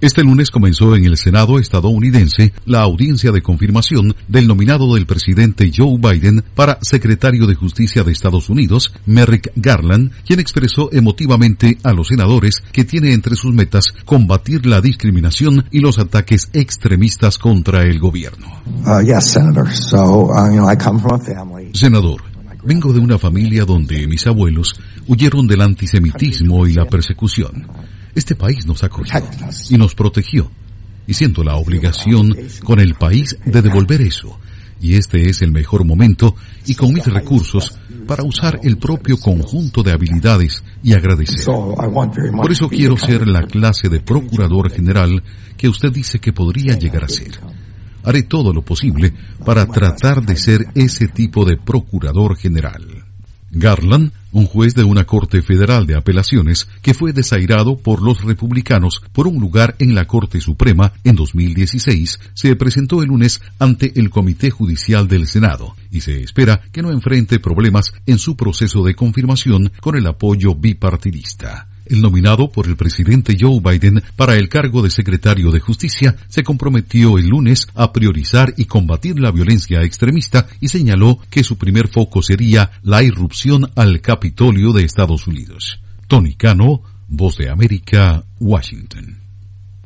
Este lunes comenzó en el Senado estadounidense la audiencia de confirmación del nominado del presidente Joe Biden para secretario de Justicia de Estados Unidos, Merrick Garland, quien expresó emotivamente a los senadores que tiene entre sus metas combatir la discriminación y los ataques extremistas contra el gobierno. Senador, vengo de una familia donde mis abuelos huyeron del antisemitismo y la persecución. Este país nos acogió y nos protegió, y siento la obligación con el país de devolver eso, y este es el mejor momento, y con mis recursos, para usar el propio conjunto de habilidades y agradecer. Por eso quiero ser la clase de procurador general que usted dice que podría llegar a ser. Haré todo lo posible para tratar de ser ese tipo de procurador general. Garland, un juez de una corte federal de apelaciones que fue desairado por los republicanos por un lugar en la Corte Suprema en 2016, se presentó el lunes ante el Comité Judicial del Senado y se espera que no enfrente problemas en su proceso de confirmación con el apoyo bipartidista. El nominado por el presidente Joe Biden para el cargo de secretario de Justicia se comprometió el lunes a priorizar y combatir la violencia extremista y señaló que su primer foco sería la irrupción al Capitolio de Estados Unidos. Tony Cano, Voz de América, Washington.